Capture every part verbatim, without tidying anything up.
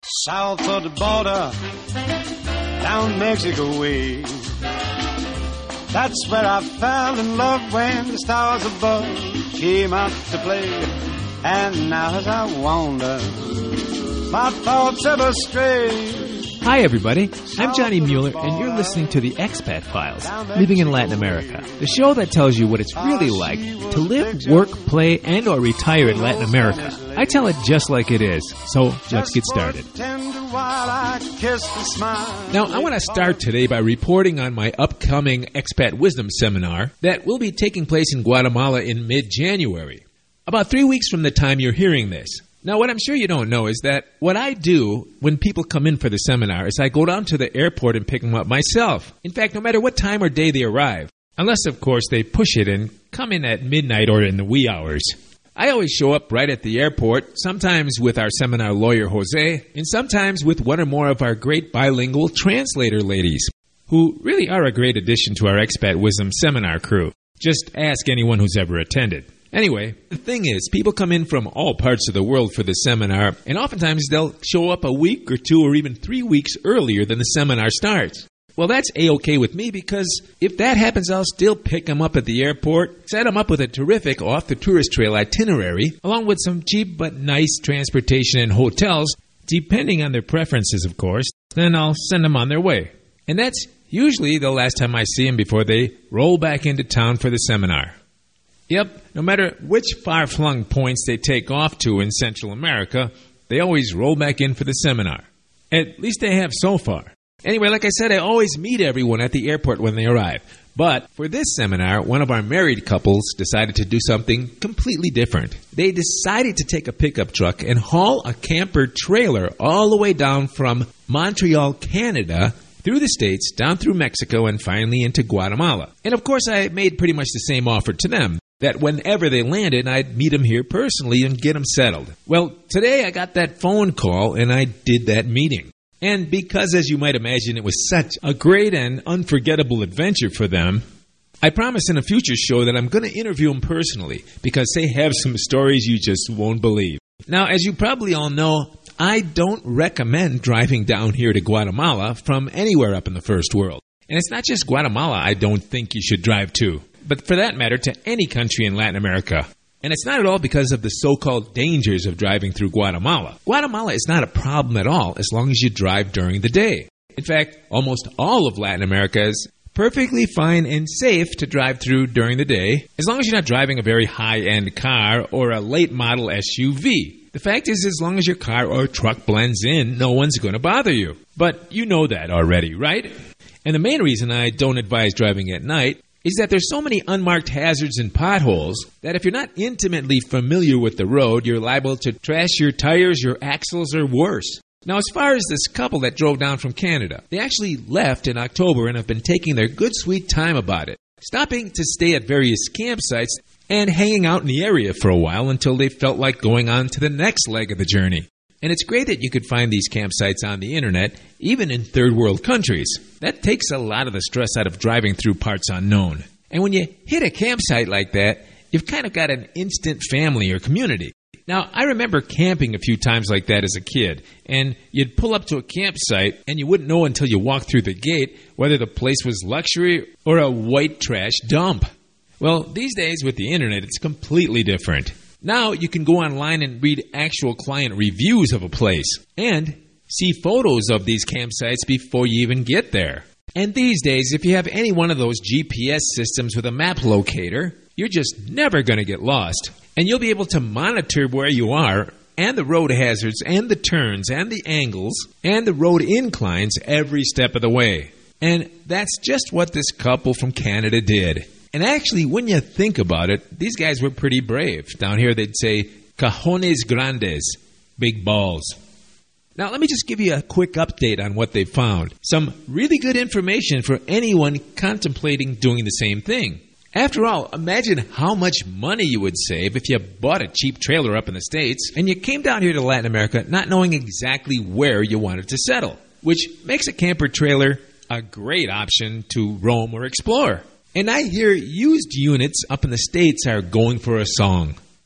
South of the border, down Mexico way. That's where I fell in love when the stars above came out to play. And now as I wander, my thoughts ever stray. Hi everybody, I'm Johnny Mueller and you're listening to the Expat Files, Living in Latin America, the show that tells you what it's really like to live, work, play, and or retire in Latin America. I tell it just like it is, so let's get started. Now I want to start today by reporting on my upcoming Expat Wisdom Seminar that will be taking place in Guatemala in mid-January, about three weeks from the time you're hearing this. Now, what I'm sure you don't know is that what I do when people come in for the seminar is I go down to the airport and pick them up myself. In fact, no matter what time or day they arrive, unless, of course, they push it and come in at midnight or in the wee hours. I always show up right at the airport, sometimes with our seminar lawyer, Jose, and sometimes with one or more of our great bilingual translator ladies, who really are a great addition to our Expat Wisdom seminar crew. Just ask anyone who's ever attended. Anyway, the thing is, people come in from all parts of the world for the seminar, and oftentimes they'll show up a week or two or even three weeks earlier than the seminar starts. Well, that's A-okay with me because if that happens, I'll still pick them up at the airport, set them up with a terrific off-the-tourist trail itinerary, along with some cheap but nice transportation and hotels, depending on their preferences, of course. Then I'll send them on their way. And that's usually the last time I see them before they roll back into town for the seminar. Yep, no matter which far-flung points they take off to in Central America, they always roll back in for the seminar. At least they have so far. Anyway, like I said, I always meet everyone at the airport when they arrive. But for this seminar, one of our married couples decided to do something completely different. They decided to take a pickup truck and haul a camper trailer all the way down from Montreal, Canada, through the States, down through Mexico, and finally into Guatemala. And of course, I made pretty much the same offer to them, that whenever they landed, I'd meet them here personally and get them settled. Well, today I got that phone call and I did that meeting. And because, as you might imagine, it was such a great and unforgettable adventure for them, I promise in a future show that I'm going to interview them personally because they have some stories you just won't believe. Now, as you probably all know, I don't recommend driving down here to Guatemala from anywhere up in the first world. And it's not just Guatemala I don't think you should drive to, but for that matter, to any country in Latin America. And it's not at all because of the so-called dangers of driving through Guatemala. Guatemala is not a problem at all as long as you drive during the day. In fact, almost all of Latin America is perfectly fine and safe to drive through during the day, as long as you're not driving a very high-end car or a late-model S U V. The fact is, as long as your car or truck blends in, no one's going to bother you. But you know that already, right? And the main reason I don't advise driving at night is that there's so many unmarked hazards and potholes that if you're not intimately familiar with the road, you're liable to trash your tires, your axles, or worse. Now, as far as this couple that drove down from Canada, they actually left in October and have been taking their good sweet time about it, stopping to stay at various campsites and hanging out in the area for a while until they felt like going on to the next leg of the journey. And it's great that you could find these campsites on the internet, even in third world countries. That takes a lot of the stress out of driving through parts unknown. And when you hit a campsite like that, you've kind of got an instant family or community. Now, I remember camping a few times like that as a kid, and you'd pull up to a campsite, and you wouldn't know until you walked through the gate whether the place was luxury or a white trash dump. Well, these days with the internet, it's completely different. Now you can go online and read actual client reviews of a place and see photos of these campsites before you even get there. And these days, if you have any one of those G P S systems with a map locator, you're just never going to get lost. And you'll be able to monitor where you are and the road hazards and the turns and the angles and the road inclines every step of the way. And that's just what this couple from Canada did. And actually, when you think about it, these guys were pretty brave. Down here, they'd say, cajones grandes, big balls. Now, let me just give you a quick update on what they found. Some really good information for anyone contemplating doing the same thing. After all, imagine how much money you would save if you bought a cheap trailer up in the States and you came down here to Latin America not knowing exactly where you wanted to settle, which makes a camper trailer a great option to roam or explore. And I hear used units up in the States are going for a song.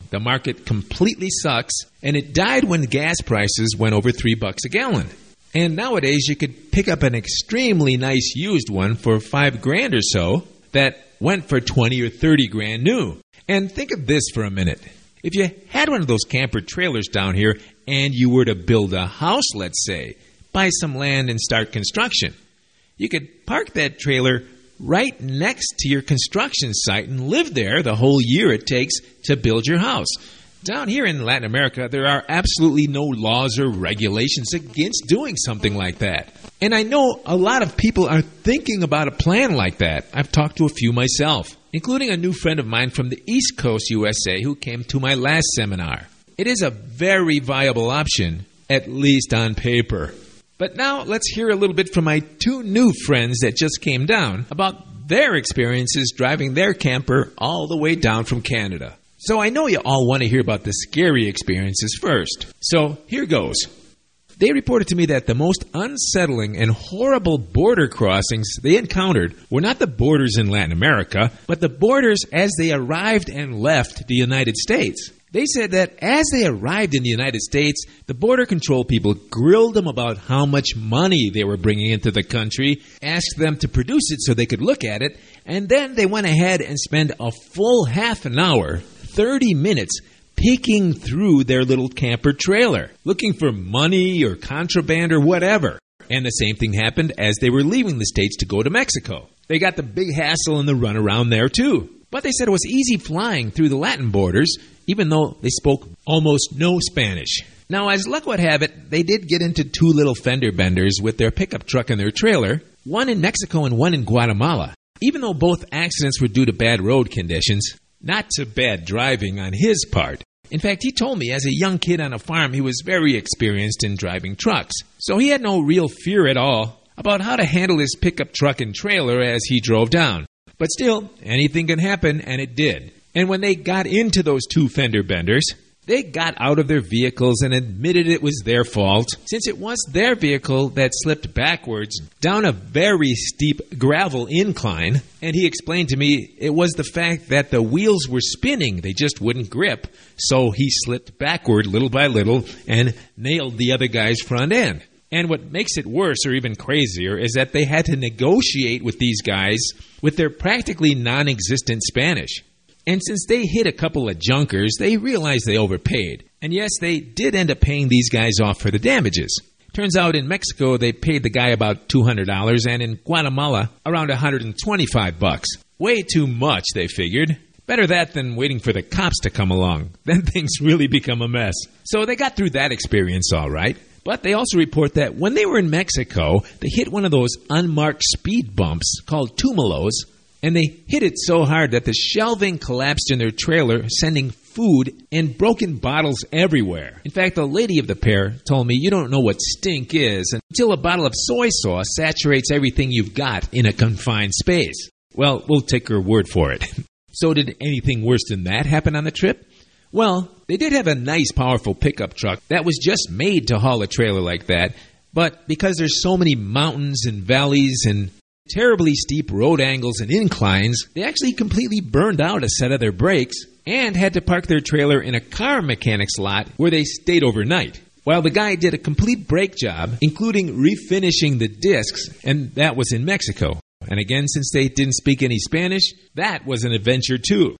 The market completely sucks, and it died when gas prices went over three bucks a gallon. And nowadays, you could pick up an extremely nice used one for five grand or so that went for twenty or thirty grand new. And think of this for a minute. If you had one of those camper trailers down here and you were to build a house, let's say, buy some land and start construction, you could park that trailer right next to your construction site and live there the whole year it takes to build your house. Down here in Latin America, there are absolutely no laws or regulations against doing something like that. And I know a lot of people are thinking about a plan like that. I've talked to a few myself, including a new friend of mine from the East Coast, U S A, who came to my last seminar. It is a very viable option, at least on paper. But now let's hear a little bit from my two new friends that just came down about their experiences driving their camper all the way down from Canada. So I know you all want to hear about the scary experiences first. So here goes. They reported to me that the most unsettling and horrible border crossings they encountered were not the borders in Latin America, but the borders as they arrived and left the United States. They said that as they arrived in the United States, the border control people grilled them about how much money they were bringing into the country, asked them to produce it so they could look at it, and then they went ahead and spent a full half an hour, thirty minutes, peeking through their little camper trailer, looking for money or contraband or whatever. And the same thing happened as they were leaving the States to go to Mexico. They got the big hassle and the runaround there too. But they said it was easy flying through the Latin borders, even though they spoke almost no Spanish. Now, as luck would have it, they did get into two little fender benders with their pickup truck and their trailer, one in Mexico and one in Guatemala. Even though both accidents were due to bad road conditions, not to bad driving on his part. In fact, he told me as a young kid on a farm he was very experienced in driving trucks. So he had no real fear at all about how to handle his pickup truck and trailer as he drove down. But still, anything can happen, and it did. And when they got into those two fender benders, they got out of their vehicles and admitted it was their fault, since it was their vehicle that slipped backwards down a very steep gravel incline. And he explained to me it was the fact that the wheels were spinning, they just wouldn't grip, so he slipped backward little by little and nailed the other guy's front end. And what makes it worse or even crazier is that they had to negotiate with these guys with their practically non-existent Spanish. And since they hit a couple of junkers, they realized they overpaid. And yes, they did end up paying these guys off for the damages. Turns out in Mexico, they paid the guy about two hundred dollars, and in Guatemala, around one hundred twenty-five bucks. Way too much, they figured. Better that than waiting for the cops to come along. Then things really become a mess. So they got through that experience all right. But they also report that when they were in Mexico, they hit one of those unmarked speed bumps called túmulos, and they hit it so hard that the shelving collapsed in their trailer, sending food and broken bottles everywhere. In fact, the lady of the pair told me you don't know what stink is until a bottle of soy sauce saturates everything you've got in a confined space. Well, we'll take her word for it. So did anything worse than that happen on the trip? Well, they did have a nice, powerful pickup truck that was just made to haul a trailer like that, but because there's so many mountains and valleys and terribly steep road angles and inclines, they actually completely burned out a set of their brakes and had to park their trailer in a car mechanic's lot where they stayed overnight. While the guy did a complete brake job, including refinishing the discs, and that was in Mexico. And again, since they didn't speak any Spanish, that was an adventure too.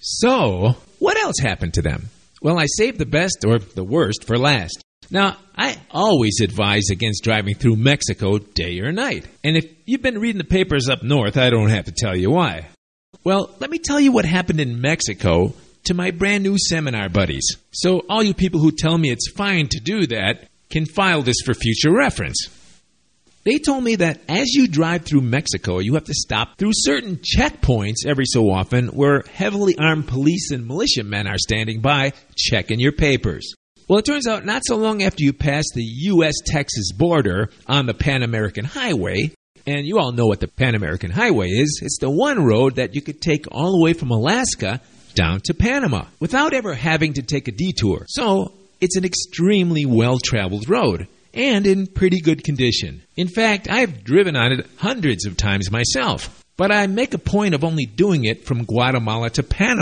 So, what else happened to them? Well, I saved the best or the worst for last. Now, I always advise against driving through Mexico day or night. And if you've been reading the papers up north, I don't have to tell you why. Well, let me tell you what happened in Mexico to my brand new seminar buddies. So all you people who tell me it's fine to do that can file this for future reference. They told me that as you drive through Mexico, you have to stop through certain checkpoints every so often where heavily armed police and militiamen are standing by checking your papers. Well, it turns out not so long after you pass the U S Texas border on the Pan American Highway, and you all know what the Pan American Highway is, it's the one road that you could take all the way from Alaska down to Panama without ever having to take a detour. So, it's an extremely well-traveled road and in pretty good condition. In fact, I've driven on it hundreds of times myself, but I make a point of only doing it from Guatemala to Panama,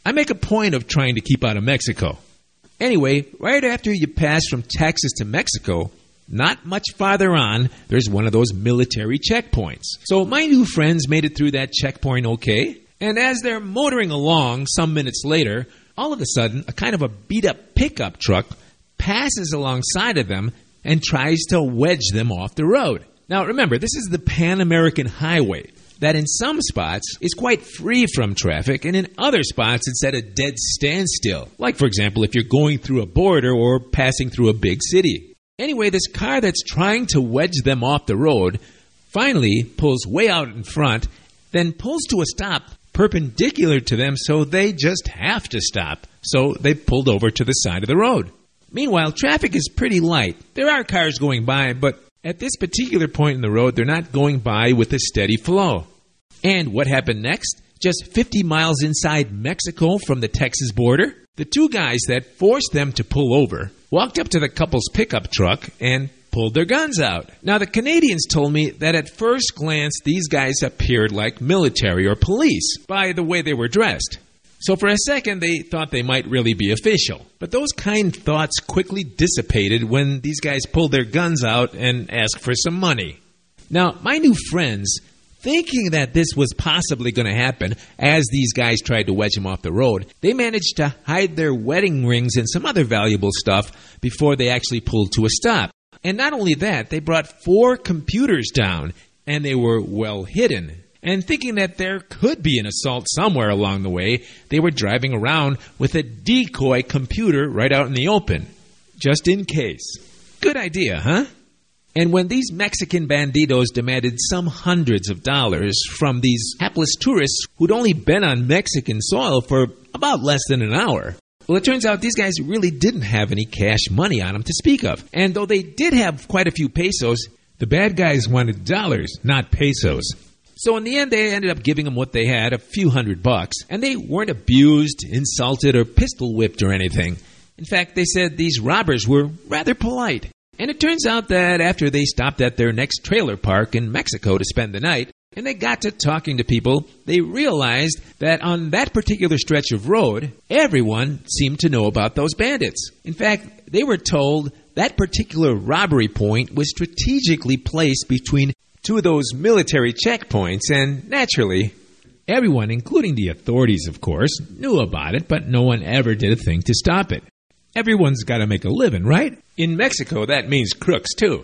I make a point of trying to keep out of Mexico. Anyway, right after you pass from Texas to Mexico, not much farther on, there's one of those military checkpoints. So my new friends made it through that checkpoint okay, and as they're motoring along some minutes later, all of a sudden, a kind of a beat-up pickup truck passes alongside of them and tries to wedge them off the road. Now remember, this is the Pan American Highway that in some spots is quite free from traffic, and in other spots it's at a dead standstill. Like, for example, if you're going through a border or passing through a big city. Anyway, this car that's trying to wedge them off the road finally pulls way out in front, then pulls to a stop perpendicular to them, so they just have to stop. So they pulled over to the side of the road. Meanwhile, traffic is pretty light. There are cars going by, but at this particular point in the road, they're not going by with a steady flow. And what happened next? Just fifty miles inside Mexico from the Texas border, the two guys that forced them to pull over walked up to the couple's pickup truck and pulled their guns out. Now, the Canadians told me that at first glance, these guys appeared like military or police by the way they were dressed. So for a second, they thought they might really be official. But those kind thoughts quickly dissipated when these guys pulled their guns out and asked for some money. Now, my new friends, thinking that this was possibly going to happen as these guys tried to wedge them off the road, they managed to hide their wedding rings and some other valuable stuff before they actually pulled to a stop. And not only that, they brought four computers down, and they were well hidden. And thinking that there could be an assault somewhere along the way, they were driving around with a decoy computer right out in the open, just in case. Good idea, huh? And when these Mexican banditos demanded some hundreds of dollars from these hapless tourists who'd only been on Mexican soil for about less than an hour, well, it turns out these guys really didn't have any cash money on them to speak of. And though they did have quite a few pesos, the bad guys wanted dollars, not pesos. So in the end, they ended up giving them what they had, a few hundred bucks, and they weren't abused, insulted, or pistol whipped or anything. In fact, they said these robbers were rather polite. And it turns out that after they stopped at their next trailer park in Mexico to spend the night, and they got to talking to people, they realized that on that particular stretch of road, everyone seemed to know about those bandits. In fact, they were told that particular robbery point was strategically placed between two of those military checkpoints, and naturally, everyone, including the authorities, of course, knew about it, but no one ever did a thing to stop it. Everyone's got to make a living, right? In Mexico, that means crooks, too.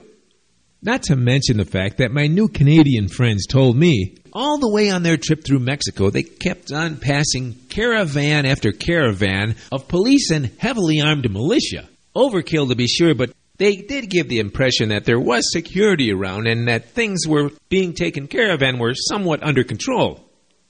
Not to mention the fact that my new Canadian friends told me, all the way on their trip through Mexico, they kept on passing caravan after caravan of police and heavily armed militia. Overkill to be sure, but they did give the impression that there was security around and that things were being taken care of and were somewhat under control.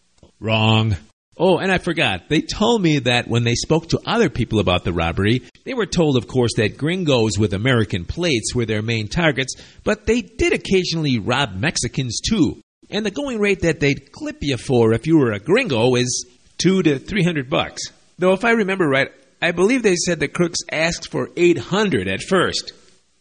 Wrong. Oh, and I forgot. They told me that when they spoke to other people about the robbery, they were told, of course, that gringos with American plates were their main targets, but they did occasionally rob Mexicans too. And the going rate that they'd clip you for if you were a gringo is two to three hundred bucks. Though if I remember right, I believe they said the crooks asked for eight hundred at first.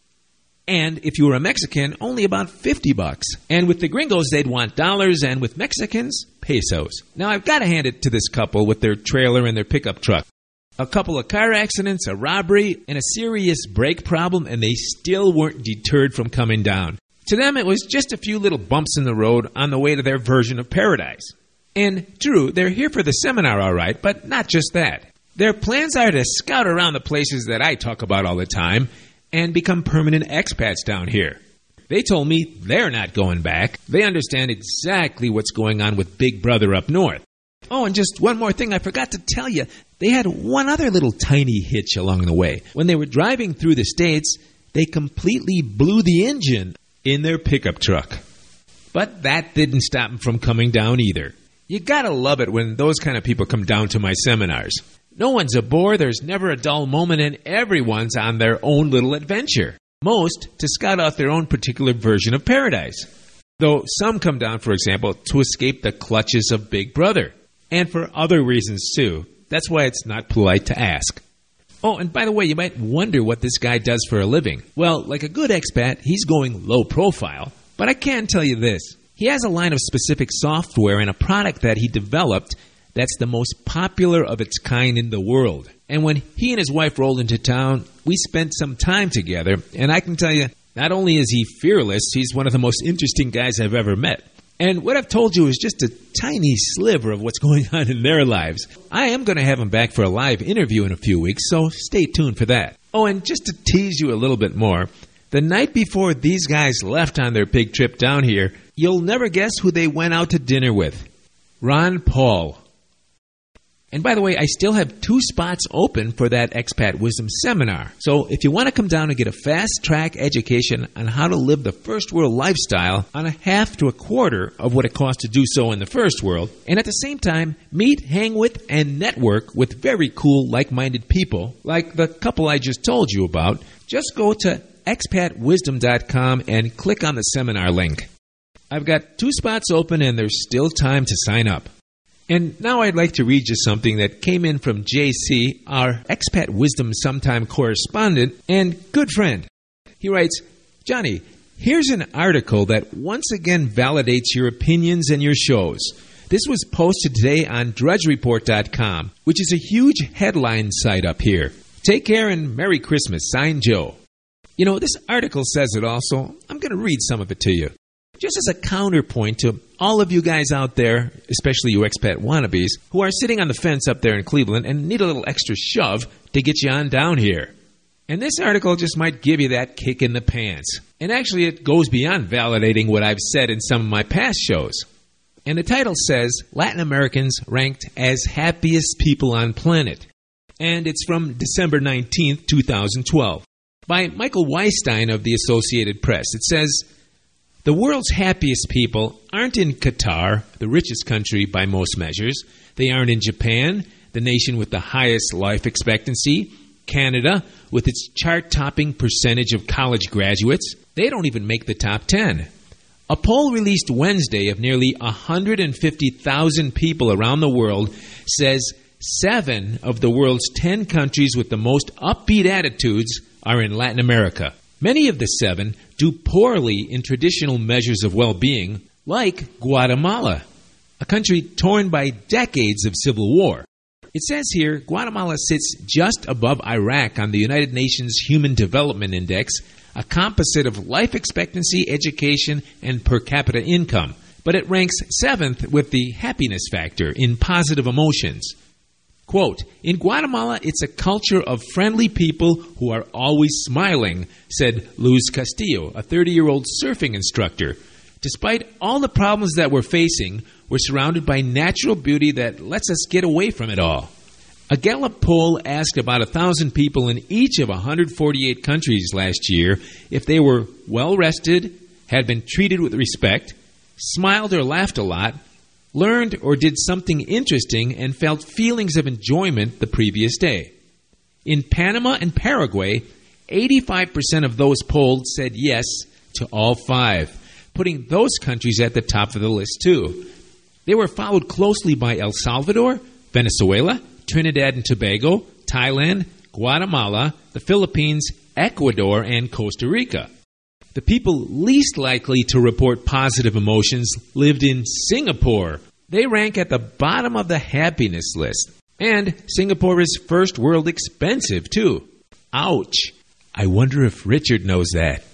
And if you were a Mexican, only about fifty bucks. And with the gringos, they'd want dollars, and with Mexicans, pesos. Now, I've got to hand it to this couple with their trailer and their pickup truck. A couple of car accidents, a robbery, and a serious brake problem, and they still weren't deterred from coming down. To them, it was just a few little bumps in the road on the way to their version of paradise. And true, they're here for the seminar, all right, but not just that. Their plans are to scout around the places that I talk about all the time and become permanent expats down here. They told me they're not going back. They understand exactly what's going on with Big Brother up north. Oh, and just one more thing I forgot to tell you. They had one other little tiny hitch along the way. When they were driving through the States, they completely blew the engine in their pickup truck. But that didn't stop them from coming down either. You gotta love it when those kind of people come down to my seminars. No one's a bore, there's never a dull moment, and everyone's on their own little adventure. Most to scout out their own particular version of paradise. Though some come down, for example, to escape the clutches of Big Brother. And for other reasons, too. That's why it's not polite to ask. Oh, and by the way, you might wonder what this guy does for a living. Well, like a good expat, he's going low profile. But I can tell you this. He has a line of specific software and a product that he developed that's the most popular of its kind in the world. And when he and his wife rolled into town, we spent some time together, and I can tell you, not only is he fearless, he's one of the most interesting guys I've ever met. And what I've told you is just a tiny sliver of what's going on in their lives. I am going to have him back for a live interview in a few weeks, so stay tuned for that. Oh, and just to tease you a little bit more, the night before these guys left on their big trip down here, you'll never guess who they went out to dinner with. Ron Paul. And by the way, I still have two spots open for that Expat Wisdom Seminar. So if you want to come down and get a fast-track education on how to live the first world lifestyle on a half to a quarter of what it costs to do so in the first world, and at the same time, meet, hang with, and network with very cool, like-minded people, like the couple I just told you about, just go to expat wisdom dot com and click on the seminar link. I've got two spots open and there's still time to sign up. And now I'd like to read you something that came in from J C, our Expat Wisdom Sometime correspondent and good friend. He writes, Johnny, here's an article that once again validates your opinions and your shows. This was posted today on drudge report dot com, which is a huge headline site up here. Take care and Merry Christmas. Signed, Joe. You know, this article says it all, so I'm going to read some of it to you. Just as a counterpoint to all of you guys out there, especially you expat wannabes, who are sitting on the fence up there in Cleveland and need a little extra shove to get you on down here. And this article just might give you that kick in the pants. And actually, it goes beyond validating what I've said in some of my past shows. And the title says, Latin Americans ranked as happiest people on planet. And it's from December nineteenth, twenty twelve, by Michael Weinstein of the Associated Press. It says, the world's happiest people aren't in Qatar, the richest country by most measures. They aren't in Japan, the nation with the highest life expectancy. Canada, with its chart-topping percentage of college graduates. They don't even make the top ten. A poll released Wednesday of nearly one hundred fifty thousand people around the world says seven of the world's ten countries with the most upbeat attitudes are in Latin America. Many of the seven do poorly in traditional measures of well-being, like Guatemala, a country torn by decades of civil war. It says here, Guatemala sits just above Iraq on the United Nations Human Development Index, a composite of life expectancy, education, and per capita income. But it ranks seventh with the happiness factor in positive emotions. Quote, in Guatemala, it's a culture of friendly people who are always smiling, said Luz Castillo, a thirty-year-old surfing instructor. Despite all the problems that we're facing, we're surrounded by natural beauty that lets us get away from it all. A Gallup poll asked about one thousand people in each of one hundred forty-eight countries last year if they were well-rested, had been treated with respect, smiled or laughed a lot, learned or did something interesting, and felt feelings of enjoyment the previous day. In Panama and Paraguay, eighty-five percent of those polled said yes to all five, putting those countries at the top of the list too. They were followed closely by El Salvador, Venezuela, Trinidad and Tobago, Thailand, Guatemala, the Philippines, Ecuador, and Costa Rica. The people least likely to report positive emotions lived in Singapore. They rank at the bottom of the happiness list. And Singapore is first world expensive, too. Ouch. I wonder if Richard knows that.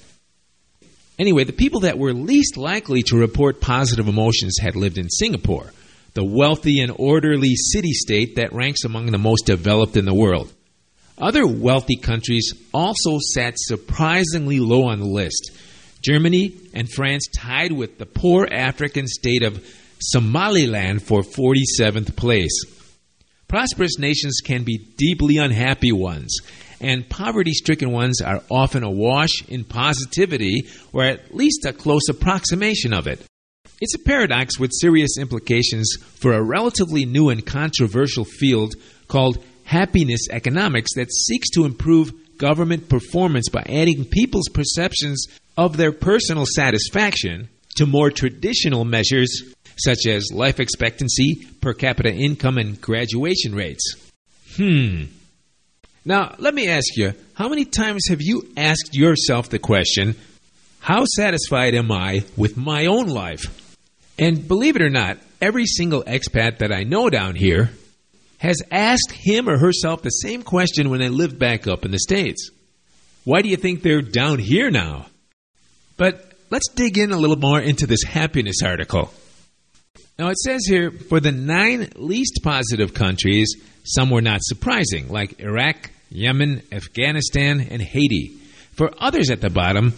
Anyway, the people that were least likely to report positive emotions had lived in Singapore, the wealthy and orderly city-state that ranks among the most developed in the world. Other wealthy countries also sat surprisingly low on the list. Germany and France tied with the poor African state of Somaliland for forty-seventh place. Prosperous nations can be deeply unhappy ones, and poverty-stricken ones are often awash in positivity, or at least a close approximation of it. It's a paradox with serious implications for a relatively new and controversial field called happiness economics that seeks to improve government performance by adding people's perceptions of their personal satisfaction to more traditional measures such as life expectancy, per capita income, and graduation rates. Hmm. Now, let me ask you, how many times have you asked yourself the question, how satisfied am I with my own life? And believe it or not, every single expat that I know down here has asked him or herself the same question when they lived back up in the States. Why do you think they're down here now? But let's dig in a little more into this happiness article. Now, it says here, for the nine least positive countries, some were not surprising, like Iraq, Yemen, Afghanistan, and Haiti. For others at the bottom,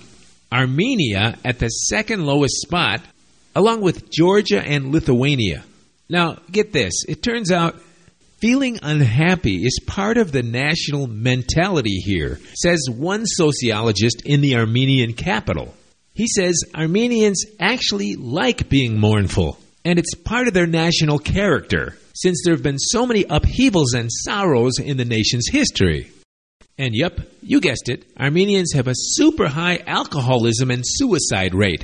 Armenia at the second lowest spot, along with Georgia and Lithuania. Now, get this. It turns out feeling unhappy is part of the national mentality here, says one sociologist in the Armenian capital. He says Armenians actually like being mournful, and it's part of their national character, since there have been so many upheavals and sorrows in the nation's history. And yep, you guessed it, Armenians have a super high alcoholism and suicide rate.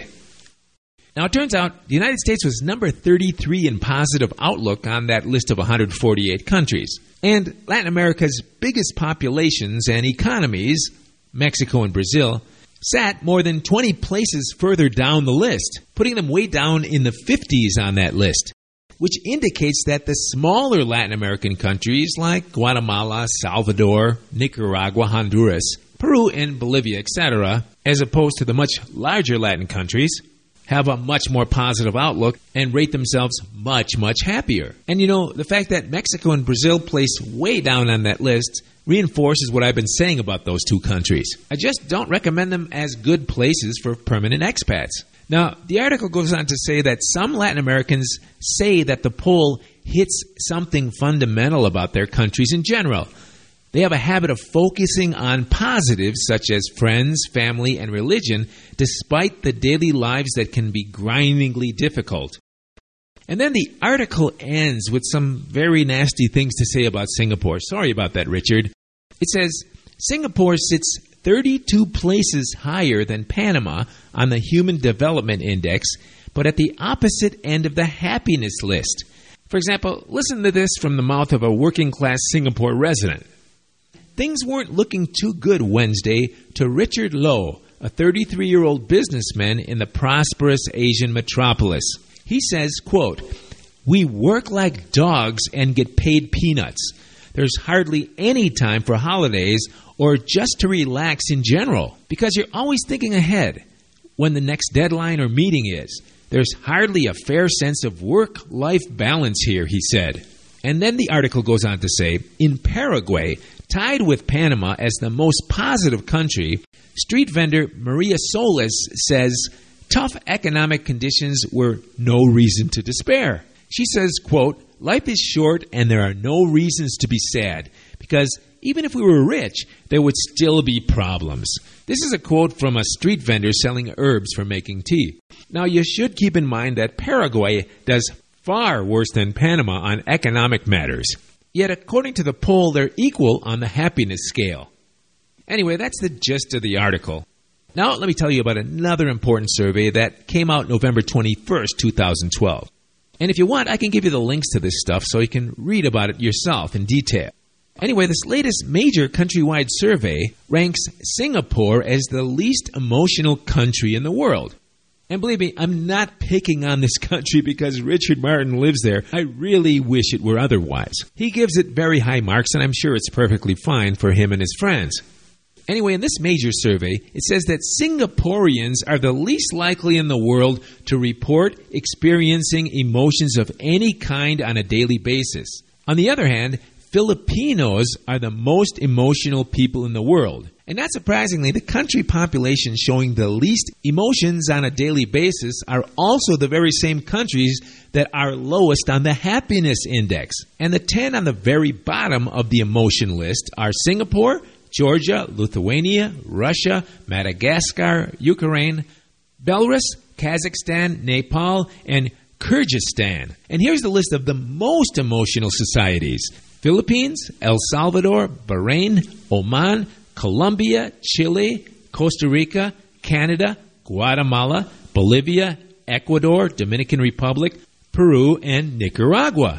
Now, it turns out the United States was number thirty-three in positive outlook on that list of one hundred forty-eight countries. And Latin America's biggest populations and economies, Mexico and Brazil, sat more than twenty places further down the list, putting them way down in the fifties on that list, which indicates that the smaller Latin American countries like Guatemala, Salvador, Nicaragua, Honduras, Peru, and Bolivia, et cetera, as opposed to the much larger Latin countries, have a much more positive outlook and rate themselves much, much happier. And you know, the fact that Mexico and Brazil place way down on that list reinforces what I've been saying about those two countries. I just don't recommend them as good places for permanent expats. Now, the article goes on to say that some Latin Americans say that the poll hits something fundamental about their countries in general. They have a habit of focusing on positives such as friends, family, and religion, despite the daily lives that can be grindingly difficult. And then the article ends with some very nasty things to say about Singapore. Sorry about that, Richard. It says, Singapore sits thirty-two places higher than Panama on the Human Development Index, but at the opposite end of the happiness list. For example, listen to this from the mouth of a working-class Singapore resident. Things weren't looking too good Wednesday to Richard Lowe, a thirty-three-year-old businessman in the prosperous Asian metropolis. He says, quote, "We work like dogs and get paid peanuts. There's hardly any time for holidays or just to relax in general because you're always thinking ahead when the next deadline or meeting is. There's hardly a fair sense of work-life balance here," he said. And then the article goes on to say, in Paraguay, tied with Panama as the most positive country, street vendor Maria Solis says tough economic conditions were no reason to despair. She says, quote, "Life is short and there are no reasons to be sad because even if we were rich, there would still be problems." This is a quote from a street vendor selling herbs for making tea. Now, you should keep in mind that Paraguay does far worse than Panama on economic matters. Yet, according to the poll, they're equal on the happiness scale. Anyway, that's the gist of the article. Now, let me tell you about another important survey that came out November twenty-first, twenty twelve. And if you want, I can give you the links to this stuff so you can read about it yourself in detail. Anyway, this latest major countrywide survey ranks Singapore as the least emotional country in the world. And believe me, I'm not picking on this country because Richard Martin lives there. I really wish it were otherwise. He gives it very high marks, and I'm sure it's perfectly fine for him and his friends. Anyway, in this major survey, it says that Singaporeans are the least likely in the world to report experiencing emotions of any kind on a daily basis. On the other hand, Filipinos are the most emotional people in the world. And not surprisingly, the country population showing the least emotions on a daily basis are also the very same countries that are lowest on the happiness index. And the ten on the very bottom of the emotion list are Singapore, Georgia, Lithuania, Russia, Madagascar, Ukraine, Belarus, Kazakhstan, Nepal, and Kyrgyzstan. And here's the list of the most emotional societies: Philippines, El Salvador, Bahrain, Oman, Colombia, Chile, Costa Rica, Canada, Guatemala, Bolivia, Ecuador, Dominican Republic, Peru, and Nicaragua.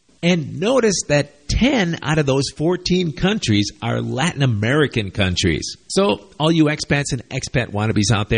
And notice that ten out of those fourteen countries are Latin American countries. So, all you expats and expat wannabes out there,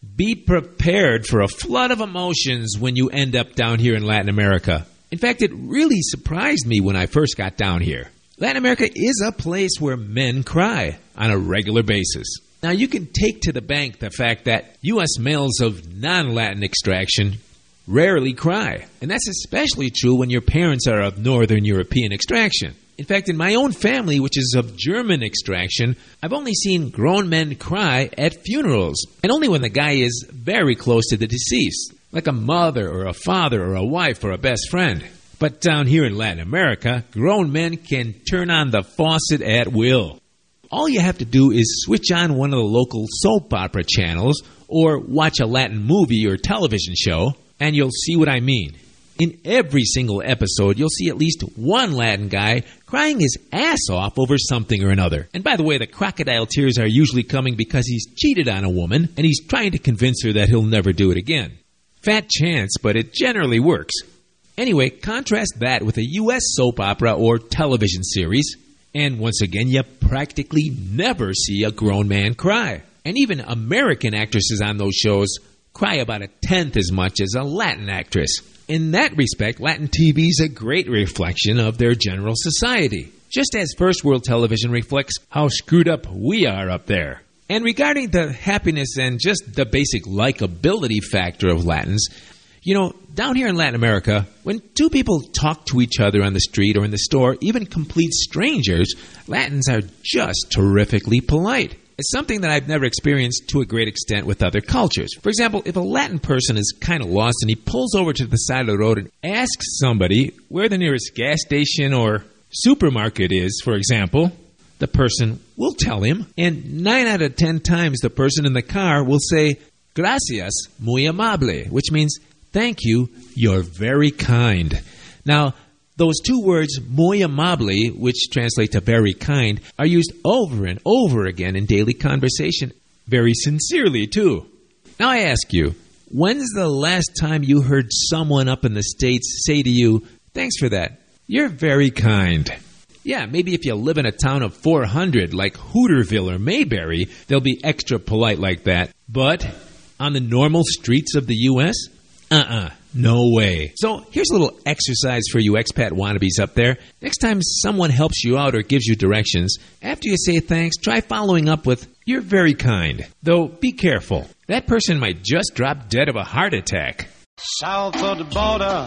Be prepared for a flood of emotions when you end up down here in Latin America. In fact, it really surprised me when I first got down here. Latin America is a place where men cry on a regular basis. Now, you can take to the bank the fact that U S males of non-Latin extraction rarely cry. And that's especially true when your parents are of Northern European extraction. In fact, in my own family, which is of German extraction, I've only seen grown men cry at funerals, and only when the guy is very close to the deceased, like a mother or a father or a wife or a best friend. But down here in Latin America, grown men can turn on the faucet at will. All you have to do is switch on one of the local soap opera channels or watch a Latin movie or television show, and you'll see what I mean. In every single episode, you'll see at least one Latin guy crying his ass off over something or another. And by the way, the crocodile tears are usually coming because he's cheated on a woman and he's trying to convince her that he'll never do it again. Fat chance, but it generally works. Anyway, contrast that with a U S soap opera or television series, and once again, you practically never see a grown man cry. And even American actresses on those shows cry about a tenth as much as a Latin actress. In that respect, Latin T V is a great reflection of their general society, just as first world television reflects how screwed up we are up there. And regarding the happiness and just the basic likability factor of Latins, you know, down here in Latin America, when two people talk to each other on the street or in the store, even complete strangers, Latins are just terrifically polite. It's something that I've never experienced to a great extent with other cultures. For example, if a Latin person is kind of lost and he pulls over to the side of the road and asks somebody where the nearest gas station or supermarket is, for example, the person will tell him, and nine out of ten times the person in the car will say, "Gracias, muy amable," which means, "Thank you, you're very kind." Now, those two words, muy amable, which translate to very kind, are used over and over again in daily conversation, very sincerely, too. Now I ask you, when's the last time you heard someone up in the States say to you, "Thanks for that, you're very kind"? Yeah, maybe if you live in a town of four hundred like Hooterville or Mayberry, they'll be extra polite like that. But on the normal streets of the U S, uh-uh. No way. So here's a little exercise for you expat wannabes up there. Next time someone helps you out or gives you directions, after you say thanks, try following up with, "You're very kind." Though, be careful. That person might just drop dead of a heart attack. South of the border,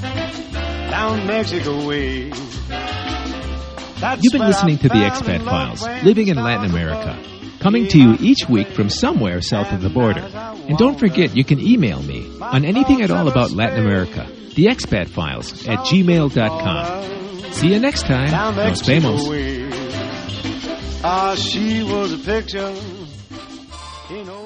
down Mexico way. You've been listening to the Expat Files, living in Latin America. Coming to you each week from somewhere south of the border. And don't forget, you can email me on anything at all about Latin America, the expat files at gmail dot com. See you next time. Nos vemos. Ah, she was a picture. You know.